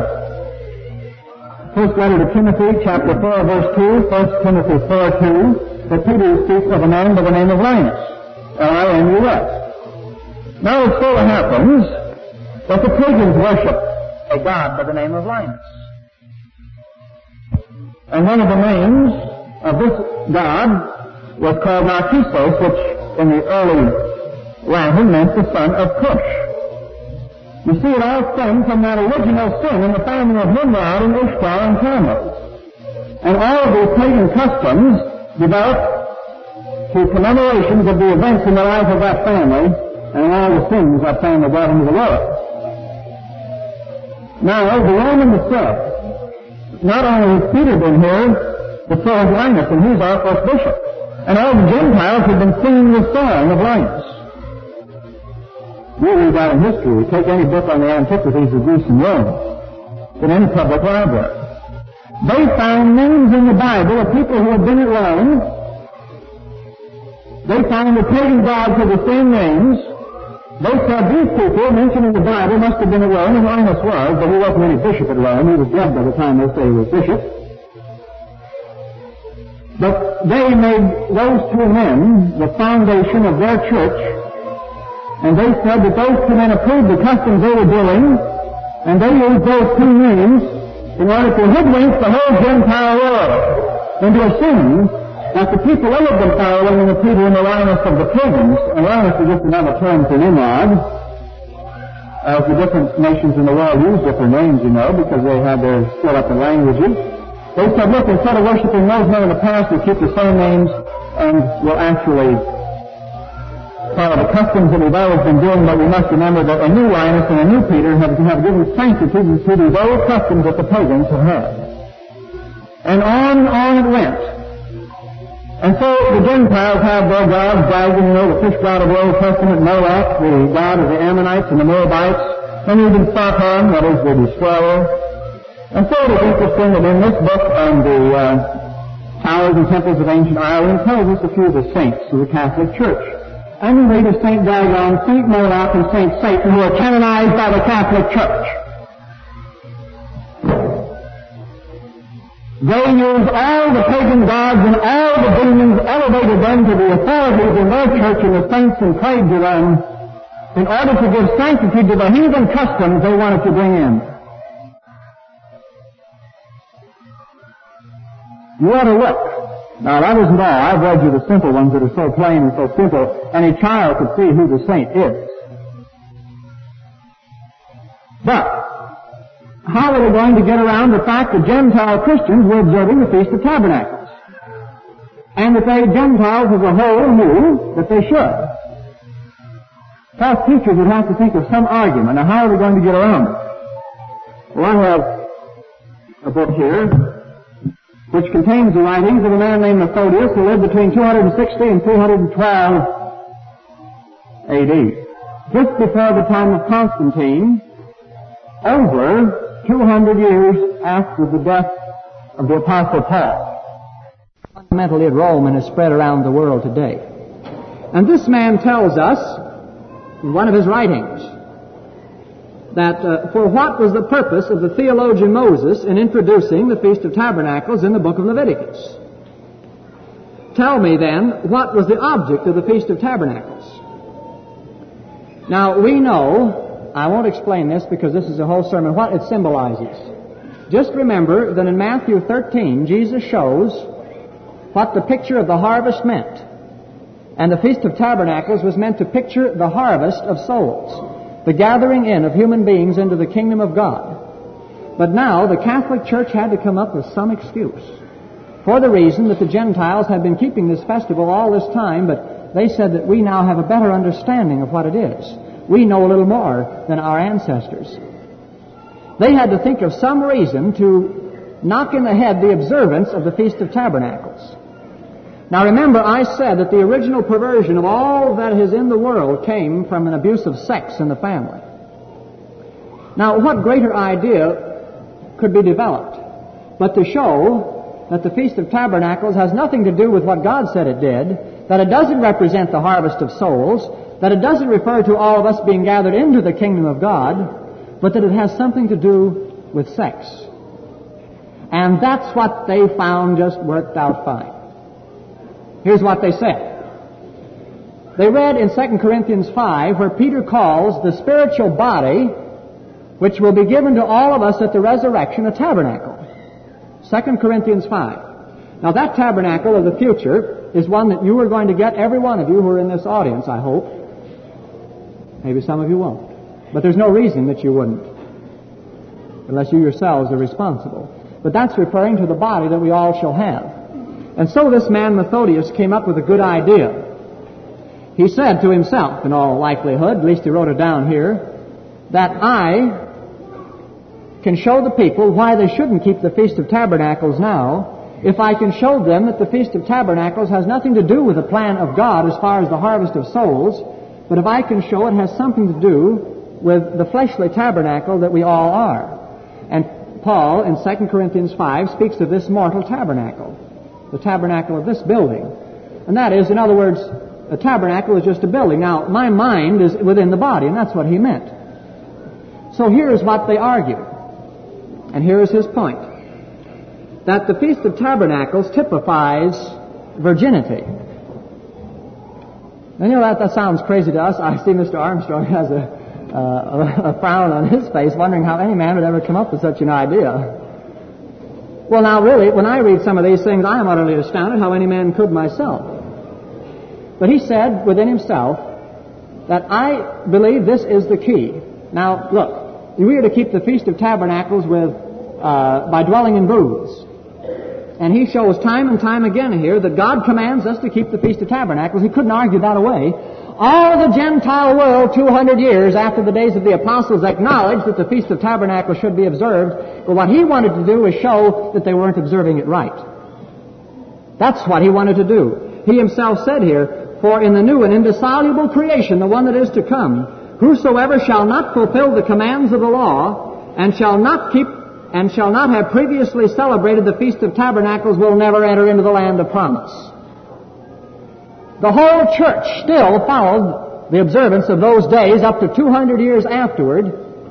first letter to Timothy, chapter 4, verse 2, 1 Timothy 4:2, that Peter speaks of a man by the name of Linus, L-I-N-U-S. Now, it so happens that the pagans worship a god by the name of Linus. And one of the names of this god was called Narcissus, which in the early Latin meant the son of Cush. You see, it all stemmed from that original sin in the family of Nimrod and Ishtar and Tammuz. And all of these pagan customs developed through commemorations of the events in the life of that family, and all the sins I've found are brought into the world. Now, the Roman itself, not only has Peter been here, but so has Linus, and he's our first bishop. And all the Gentiles have been singing the song of Linus. We read that in history. Take any book on the antiquities of Greece and Rome, in any public library. They found names in the Bible of people who had been at Rome. They found the pagan gods had the same names. They said these people mentioned in the Bible must have been at Rome, and Linus was, but he wasn't any bishop at Rome. He was dead by the time they say he was bishop. But they made those two men the foundation of their church, and they said that those two men approved the customs they were doing, and they used those two names in order to hoodwink the whole Gentile world into assuming that the people they had been following were the Peter and the Linus of the pagans, and Linus is just another term for Nimrod, as the different nations in the world use different names, you know, because they have their split up in languages. They said, look, instead of worshiping those men in the past, we keep the same names and we'll actually follow the customs that we've always been doing, but we must remember that a new Linus and a new Peter have given sanctity to these old customs that the pagans have had. And on it went. And so the Gentiles have their gods, Dagon, you know, the fish god of the Old Testament, Moloch, the god of the Ammonites and the Moabites, and even Satan, that is the destroyer. And so it is interesting that in this book on the towers and temples of ancient Ireland tells us a few of the saints of the Catholic Church. And we read of St. Dagon, St. Moloch, and St. Satan, who are canonized by the Catholic Church. They used all the pagan gods and all the demons, elevated them to the authorities in their church and the saints, and prayed to them in order to give sanctity to the heathen customs they wanted to bring in. You ought to look. Now, that isn't all. I've read you the simple ones that are so plain and so simple, any child could see who the saint is. But how are they going to get around the fact that Gentile Christians were observing the Feast of Tabernacles? And that they, Gentiles as a whole, knew that they should. False teachers would have to think of some argument. Now, how are they going to get around it? Well, I have a book here which contains the writings of a man named Methodius who lived between 260 and 312 A.D. Just before the time of Constantine, over 200 years after the death of the Apostle Paul. Fundamentally at Rome and has spread around the world today. And this man tells us, in one of his writings, that for what was the purpose of the theologian Moses in introducing the Feast of Tabernacles in the book of Leviticus? Tell me then, what was the object of the Feast of Tabernacles? Now, we know, I won't explain this because this is a whole sermon, what it symbolizes. Just remember that in Matthew 13, Jesus shows what the picture of the harvest meant. And the Feast of Tabernacles was meant to picture the harvest of souls, the gathering in of human beings into the kingdom of God. But now the Catholic Church had to come up with some excuse for the reason that the Gentiles had been keeping this festival all this time, but they said that we now have a better understanding of what it is. We know a little more than our ancestors. They had to think of some reason to knock in the head the observance of the Feast of Tabernacles. Now remember, I said that the original perversion of all that is in the world came from an abuse of sex in the family. Now, what greater idea could be developed but to show that the Feast of Tabernacles has nothing to do with what God said it did, that it doesn't represent the harvest of souls, that it doesn't refer to all of us being gathered into the kingdom of God, but that it has something to do with sex. And that's what they found just worked out fine. Here's what they said. They read in 2 Corinthians 5 where Peter calls the spiritual body, which will be given to all of us at the resurrection, a tabernacle. 2 Corinthians 5. Now that tabernacle of the future is one that you are going to get, every one of you who are in this audience, I hope. Maybe some of you won't. But there's no reason that you wouldn't, unless you yourselves are responsible. But that's referring to the body that we all shall have. And so this man Methodius came up with a good idea. he said to himself, in all likelihood, at least he wrote it down here, that I can show the people why they shouldn't keep the Feast of Tabernacles now if I can show them that the Feast of Tabernacles has nothing to do with the plan of God as far as the harvest of souls, but if I can show it has something to do with the fleshly tabernacle that we all are. And Paul, in 2 Corinthians 5, speaks of this mortal tabernacle, the tabernacle of this building. And that is, in other words, a tabernacle is just a building. Now, my mind is within the body, and that's what he meant. So here's what they argue. And here is his point. That the Feast of Tabernacles typifies virginity. And you know, that sounds crazy to us. I see Mr. Armstrong has a frown on his face, wondering how any man would ever come up with such an idea. Well, now, really, when I read some of these things, I am utterly astounded how any man could myself. But he said within himself that I believe this is the key. Now, look, we are to keep the Feast of Tabernacles by dwelling in booths. And he shows time and time again here that God commands us to keep the Feast of Tabernacles. He couldn't argue that away. All the Gentile world, 200 years after the days of the apostles, acknowledged that the Feast of Tabernacles should be observed. But what he wanted to do was show that they weren't observing it right. That's what he wanted to do. He himself said here, "For in the new and indissoluble creation, the one that is to come, whosoever shall not fulfill the commands of the law, and shall not have previously celebrated the Feast of Tabernacles will never enter into the land of promise." The whole church still followed the observance of those days up to 200 years afterward,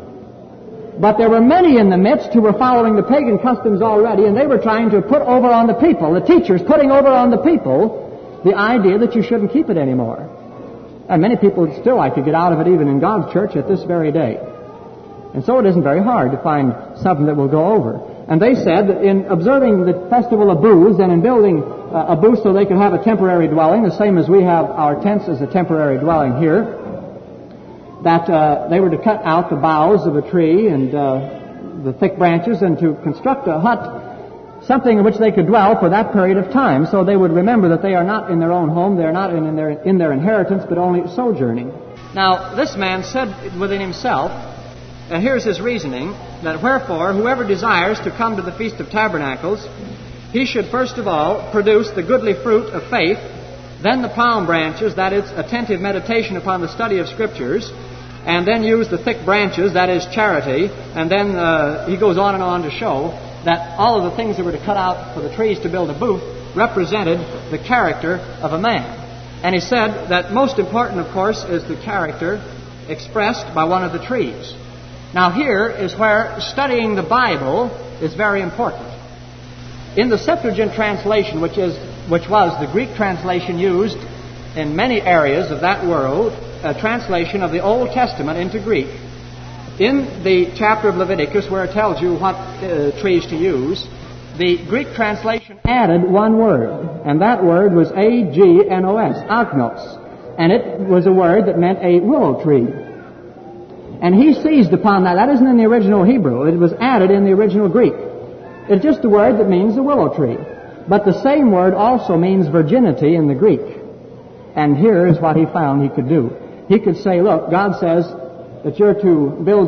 but there were many in the midst who were following the pagan customs already, and they were trying to put over on the people, the teachers putting over on the people, the idea that you shouldn't keep it anymore. And many people would still like to get out of it even in God's church at this very day. And so it isn't very hard to find something that will go over. And they said that in observing the festival of booths and in building a booth so they could have a temporary dwelling, the same as we have our tents as a temporary dwelling here, that they were to cut out the boughs of a tree and the thick branches and to construct a hut, something in which they could dwell for that period of time, so they would remember that they are not in their own home, they are not in their inheritance, but only sojourning. Now, this man said within himself, and here's his reasoning, that wherefore, whoever desires to come to the Feast of Tabernacles, he should first of all produce the goodly fruit of faith, then the palm branches, that is, attentive meditation upon the study of Scriptures, and then use the thick branches, that is, charity, and then he goes on and on to show that all of the things that were to cut out for the trees to build a booth represented the character of a man. And he said that most important, of course, is the character expressed by one of the trees. Now here is where studying the Bible is very important. In the Septuagint translation, which was the Greek translation used in many areas of that world, a translation of the Old Testament into Greek, in the chapter of Leviticus where it tells you what trees to use, the Greek translation added one word, and that word was agnos, agnos, and it was a word that meant a willow tree. And he seized upon that. That isn't in the original Hebrew. It was added in the original Greek. It's just a word that means the willow tree. But the same word also means virginity in the Greek. And here is what he found he could do. He could say, look, God says that you're to build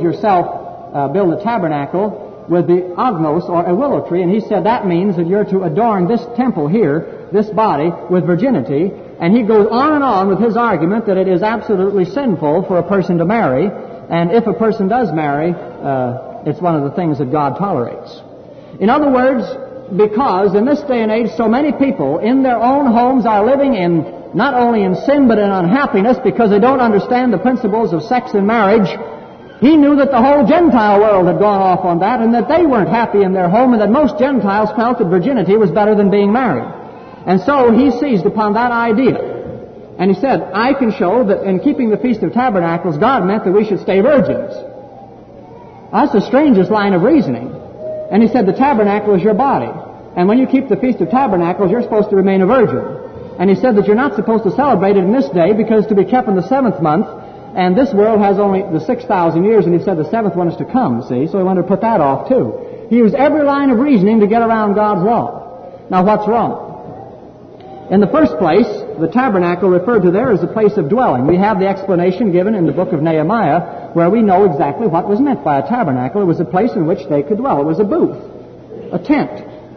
a tabernacle with the agnos, or a willow tree. And he said that means that you're to adorn this temple here, this body, with virginity. And he goes on and on with his argument that it is absolutely sinful for a person to marry. And if a person does marry, it's one of the things that God tolerates. In other words, because in this day and age so many people in their own homes are living in not only in sin but in unhappiness because they don't understand the principles of sex and marriage, he knew that the whole Gentile world had gone off on that and that they weren't happy in their home and that most Gentiles felt that virginity was better than being married. And so he seized upon that idea. And he said, I can show that in keeping the Feast of Tabernacles, God meant that we should stay virgins. That's the strangest line of reasoning. And he said, the tabernacle is your body. And when you keep the Feast of Tabernacles, you're supposed to remain a virgin. And he said that you're not supposed to celebrate it in this day because it's to be kept in the 7th month. And this world has only the 6,000 years, and he said the 7th one is to come, see? So he wanted to put that off, too. He used every line of reasoning to get around God's law. Now, what's wrong? In the first place, the tabernacle referred to there is a place of dwelling. We have the explanation given in the book of Nehemiah where we know exactly what was meant by a tabernacle. It was a place in which they could dwell. It was a booth, a tent.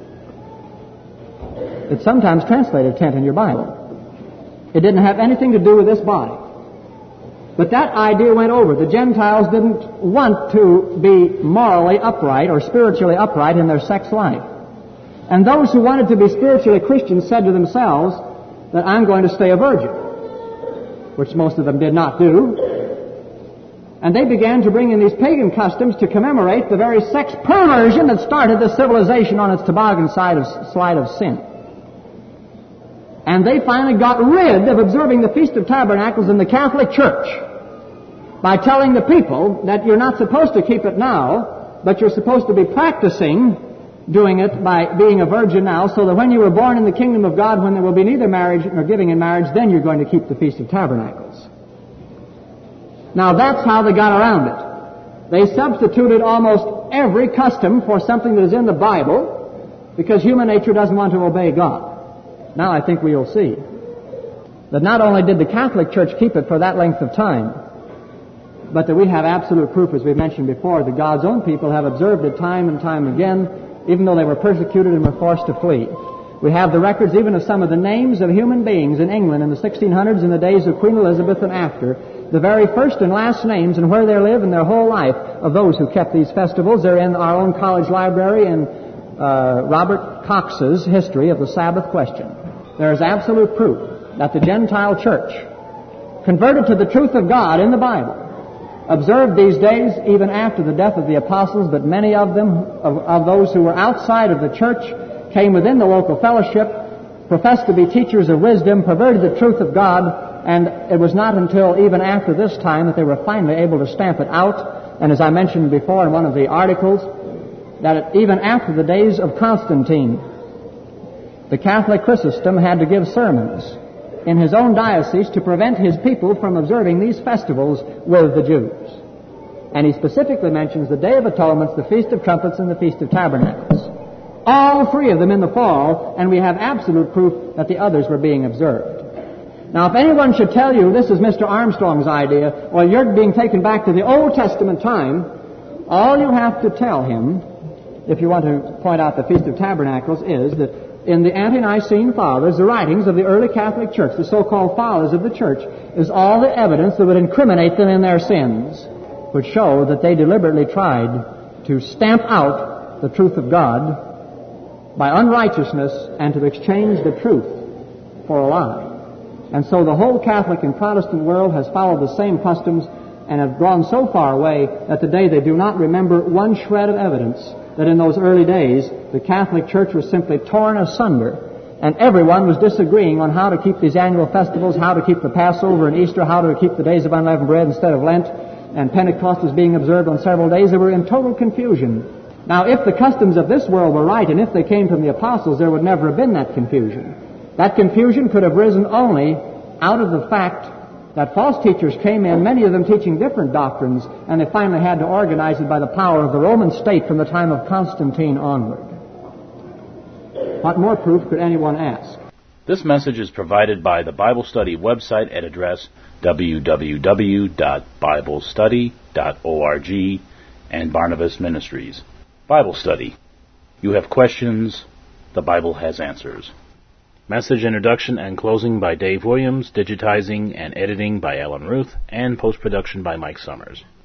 It's sometimes translated tent in your Bible. It didn't have anything to do with this body. But that idea went over. The Gentiles didn't want to be morally upright or spiritually upright in their sex life. And those who wanted to be spiritually Christians said to themselves that I'm going to stay a virgin, which most of them did not do. And they began to bring in these pagan customs to commemorate the very sex perversion that started the civilization on its toboggan slide of sin. And they finally got rid of observing the Feast of Tabernacles in the Catholic Church by telling the people that you're not supposed to keep it now, but you're supposed to be practicing doing it by being a virgin now, so that when you were born in the kingdom of God, when there will be neither marriage nor giving in marriage, then you're going to keep the Feast of Tabernacles. Now that's how they got around it. They substituted almost every custom for something that is in the Bible because human nature doesn't want to obey God. Now I think we'll see that not only did the Catholic Church keep it for that length of time, but that we have absolute proof, as we've mentioned before, that God's own people have observed it time and time again, even though they were persecuted and were forced to flee. We have the records even of some of the names of human beings in England in the 1600s, in the days of Queen Elizabeth and after, the very first and last names and where they live in their whole life of those who kept these festivals. They're in our own college library in Robert Cox's History of the Sabbath Question. There is absolute proof that the Gentile church, converted to the truth of God in the Bible, observed these days even after the death of the apostles, but many of them, of those who were outside of the church, came within the local fellowship, professed to be teachers of wisdom, perverted the truth of God, and it was not until even after this time that they were finally able to stamp it out. And as I mentioned before in one of the articles, that even after the days of Constantine, the Catholic Chrysostom had to give sermons in his own diocese to prevent his people from observing these festivals with the Jews. And he specifically mentions the Day of Atonement, the Feast of Trumpets, and the Feast of Tabernacles. All three of them in the fall, and we have absolute proof that the others were being observed. Now, if anyone should tell you this is Mr. Armstrong's idea, or you're being taken back to the Old Testament time, all you have to tell him, if you want to point out the Feast of Tabernacles, is that in the Ante-Nicene Fathers, the writings of the early Catholic Church, the so-called Fathers of the Church, is all the evidence that would incriminate them in their sins, would show that they deliberately tried to stamp out the truth of God by unrighteousness and to exchange the truth for a lie. And so the whole Catholic and Protestant world has followed the same customs and have gone so far away that today they do not remember one shred of evidence that in those early days the Catholic Church was simply torn asunder and everyone was disagreeing on how to keep these annual festivals, how to keep the Passover and Easter, how to keep the days of unleavened bread instead of Lent, and Pentecost was being observed on several days. They were in total confusion. Now, if the customs of this world were right and if they came from the apostles, there would never have been that confusion. That confusion could have risen only out of the fact that false teachers came in, many of them teaching different doctrines, and they finally had to organize it by the power of the Roman state from the time of Constantine onward. What more proof could anyone ask? This message is provided by the Bible Study website at address www.biblestudy.org and Barnabas Ministries. Bible Study. You have questions, the Bible has answers. Message introduction and closing by Dave Williams, digitizing and editing by Alan Ruth, and post-production by Mike Summers.